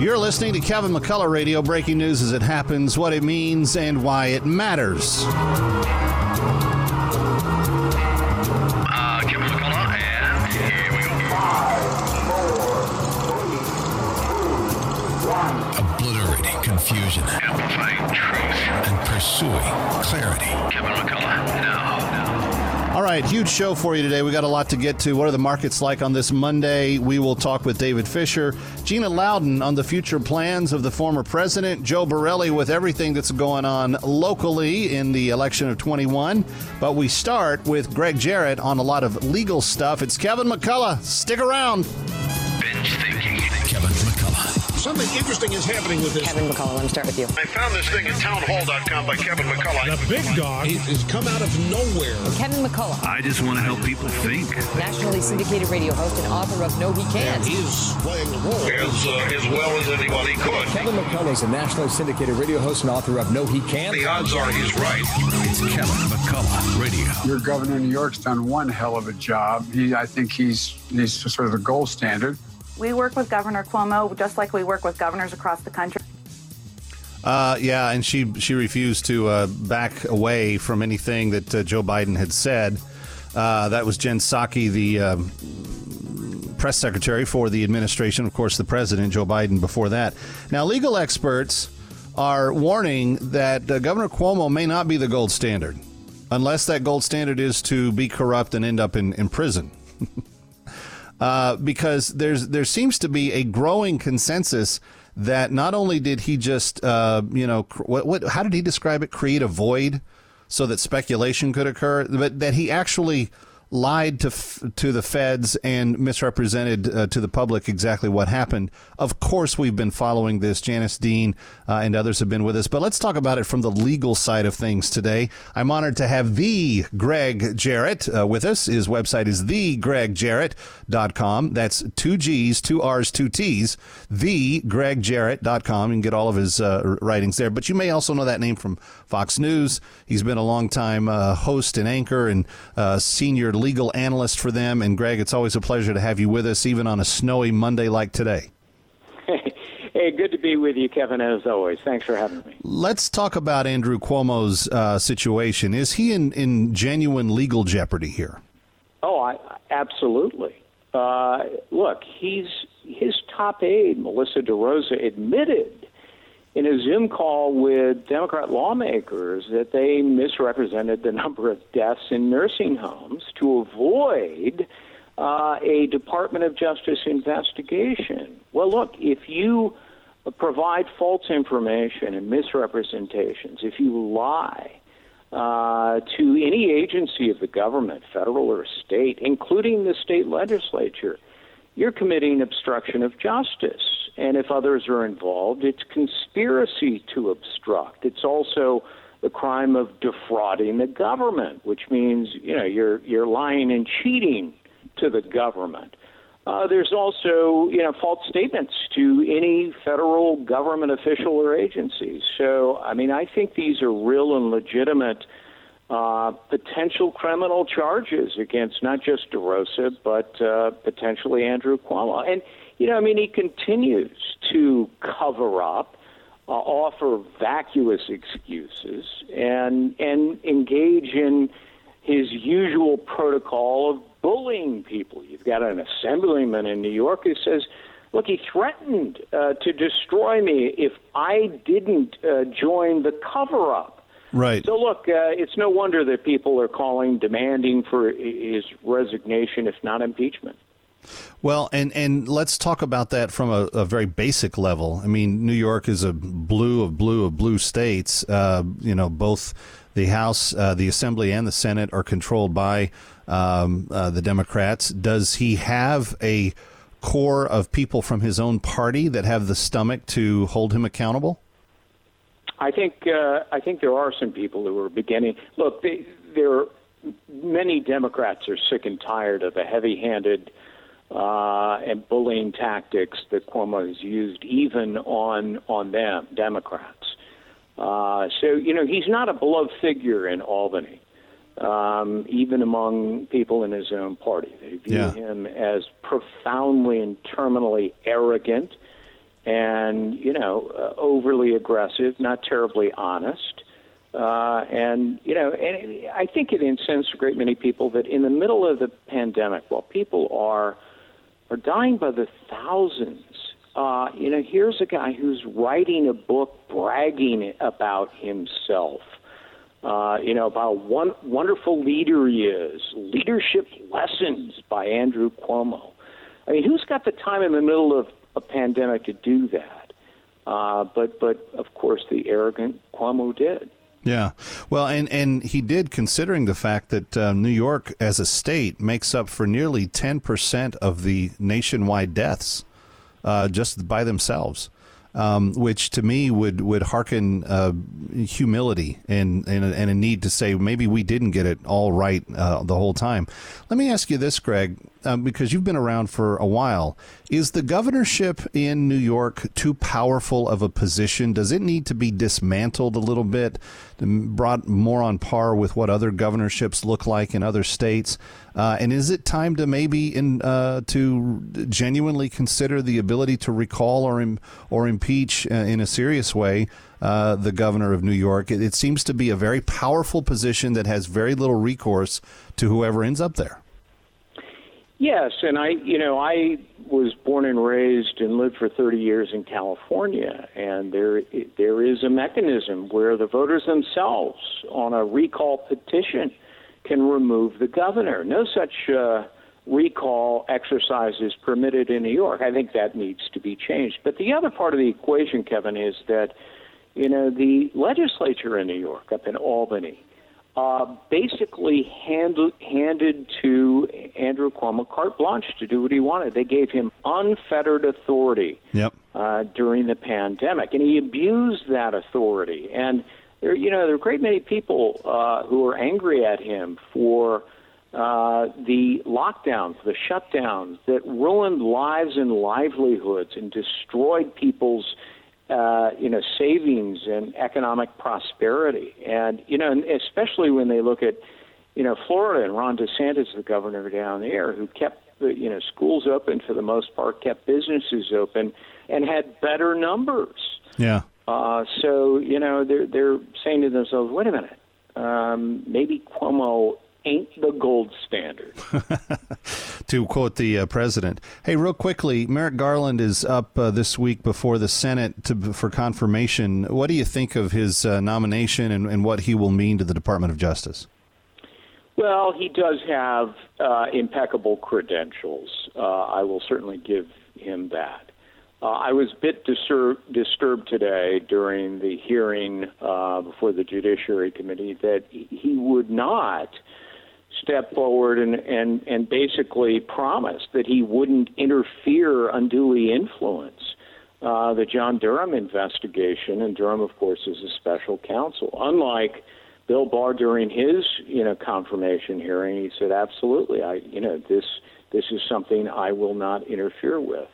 You're listening to Kevin McCullough Radio, breaking news as it happens, what it means, and why it matters. Kevin McCullough, and here we go. 5, 4, 1. Obliterating confusion. Amplifying truth. And pursuing clarity. Kevin McCullough, now. All right, huge show for you today. We got a lot to get to. What are the markets like on this Monday? We will talk with David Fisher, Gina Loudon on the future plans of the former president, Joe Borelli with everything that's going on locally in the election of 21. But we start with Greg Jarrett on a lot of legal stuff. It's Kevin McCullough. Stick around. Binge thinking. Kevin McCullough. Something interesting is happening with this. Kevin McCullough, let me start with you. I found this thing at townhall.com by Kevin McCullough. The big dog has come out of nowhere. Kevin McCullough, I just want to help people think. nationally syndicated radio host and author of No He Can't. He is playing the role as well as anybody could. Kevin McCullough is a nationally syndicated radio host and author of No He Can't. The odds are he's right. It's Kevin McCullough Radio. Your governor of New York's done one hell of a job. I think he's sort of the gold standard. We work with Governor Cuomo just like we work with governors across the country. Yeah, and she refused to back away from anything that Joe Biden had said. That was Jen Psaki, the press secretary for the administration. Of course, the president, Joe Biden, before that. Now, legal experts are warning that Governor Cuomo may not be the gold standard, unless that gold standard is to be corrupt and end up in prison. Because there seems to be a growing consensus that not only did he just, how did he describe it? Create a void so that speculation could occur, but that he actually lied to the feds and misrepresented to the public exactly what happened. Of course, we've been following this. Janice Dean and others have been with us. But let's talk about it from the legal side of things today. I'm honored to have the Greg Jarrett with us. His website is thegregjarrett.com. That's 2 G's, 2 R's, 2 T's, thegregjarrett.com. You can get all of his writings there. But you may also know that name from Fox News. He's been a longtime host and anchor and senior legal analyst for them. And Greg, it's always a pleasure to have you with us, even on a snowy Monday like today. Hey, good to be with you, Kevin, as always. Thanks for having me. Let's talk about Andrew Cuomo's situation. Is he in genuine legal jeopardy here? Oh, absolutely. Look, his top aide, Melissa DeRosa, admitted in a Zoom call with Democrat lawmakers that they misrepresented the number of deaths in nursing homes to avoid a Department of Justice investigation. Well, look, if you provide false information and misrepresentations, if you lie to any agency of the government, federal or state, including the state legislature, you're committing obstruction of justice. And if others are involved, it's conspiracy to obstruct. It's also the crime of defrauding the government, which means, you're lying and cheating to the government. There's also, false statements to any federal government official or agency. So, I think these are real and legitimate potential criminal charges against not just DeRosa, but potentially Andrew Cuomo. And, he continues to cover up, offer vacuous excuses, and engage in his usual protocol of bullying people. You've got an assemblyman in New York who says, look, he threatened to destroy me if I didn't join the cover-up. Right. So, look, it's no wonder that people are demanding for his resignation, if not impeachment. Well, and let's talk about that from a very basic level. New York is a blue of blue states. Both the House, the Assembly, and the Senate are controlled by the Democrats. Does he have a core of people from his own party that have the stomach to hold him accountable? I think there are some people who are beginning. Look, many Democrats are sick and tired of the heavy-handed and bullying tactics that Cuomo has used, even on them, Democrats. So he's not a beloved figure in Albany, even among people in his own party. They view him as profoundly and terminally arrogant and, overly aggressive, not terribly honest. And I think it incensed a great many people that in the middle of the pandemic, while people are dying by the thousands, here's a guy who's writing a book bragging about himself, about what wonderful leader he is, Leadership Lessons by Andrew Cuomo. I mean, who's got the time in the middle of a pandemic to do that? But of course, the arrogant Cuomo did. Yeah. Well, and he did, considering the fact that New York as a state makes up for nearly 10% of the nationwide deaths just by themselves, which to me would hearken humility and a need to say maybe we didn't get it all right the whole time. Let me ask you this, Greg, because you've been around for a while. Is the governorship in New York too powerful of a position? Does it need to be dismantled a little bit, brought more on par with what other governorships look like in other states? And is it time to maybe to genuinely consider the ability to recall or impeach in a serious way the governor of New York? It seems to be a very powerful position that has very little recourse to whoever ends up there. Yes, and I was born and raised and lived for 30 years in California, and there is a mechanism where the voters themselves, on a recall petition, can remove the governor. No such recall exercise is permitted in New York. I think that needs to be changed. But the other part of the equation, Kevin, is that the legislature in New York, up in Albany, basically handed to Andrew Cuomo carte blanche to do what he wanted. They gave him unfettered authority during the pandemic, and he abused that authority. And there are a great many people who are angry at him for the lockdowns, the shutdowns that ruined lives and livelihoods and destroyed people's savings and economic prosperity. And, especially when they look at, Florida and Ron DeSantis, the governor down there, who kept, schools open for the most part, kept businesses open, and had better numbers. Yeah. So, they're saying to themselves, wait a minute, maybe Cuomo ain't the gold standard. To quote the president. Hey, real quickly, Merrick Garland is up this week before the Senate for confirmation. What do you think of his nomination and what he will mean to the Department of Justice? Well, he does have impeccable credentials. I will certainly give him that. I was a bit disturbed today during the hearing before the Judiciary Committee that he would not step forward and basically promise that he wouldn't unduly influence the John Durham investigation. And Durham, of course, is a special counsel. Unlike Bill Barr during his, confirmation hearing, he said, absolutely, this is something I will not interfere with.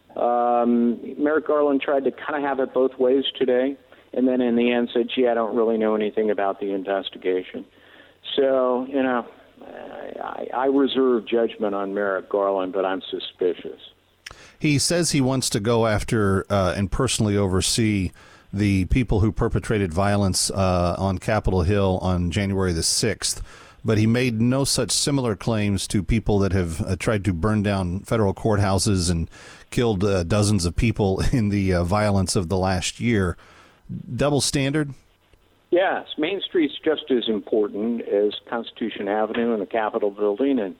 Merrick Garland tried to kind of have it both ways today, and then in the end said, gee, I don't really know anything about the investigation. So, I reserve judgment on Merrick Garland, but I'm suspicious. He says he wants to go after and personally oversee the people who perpetrated violence on Capitol Hill on January the 6th. But he made no such similar claims to people that have tried to burn down federal courthouses and killed dozens of people in the violence of the last year. Double standard? Yes. Main Street's just as important as Constitution Avenue and the Capitol building. And,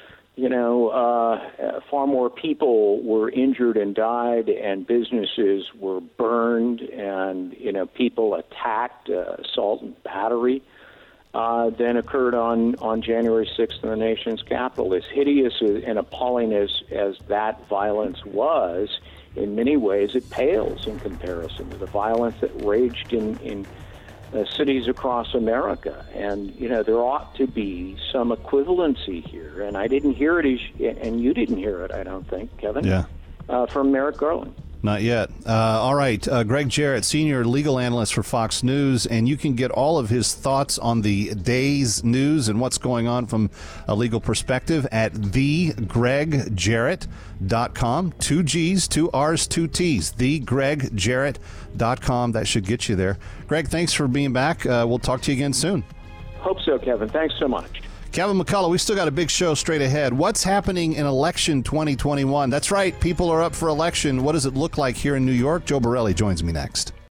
far more people were injured and died, and businesses were burned, and, people attacked, assault and battery. Than occurred on January 6th in the nation's capital. As hideous and appalling as that violence was, in many ways it pales in comparison to the violence that raged in cities across America. And, there ought to be some equivalency here. And I didn't hear it, and you didn't hear it, I don't think, Kevin, from Merrick Garland. Not yet. All right. Greg Jarrett, senior legal analyst for Fox News, and you can get all of his thoughts on the day's news and what's going on from a legal perspective at thegregjarrett.com. 2 G's, 2 R's, 2 T's. thegregjarrett.com. That should get you there. Greg, thanks for being back. We'll talk to you again soon. Hope so, Kevin. Thanks so much. Kevin McCullough, we still got a big show straight ahead. What's happening in election 2021? That's right, people are up for election. What does it look like here in New York? Joe Borelli joins me next.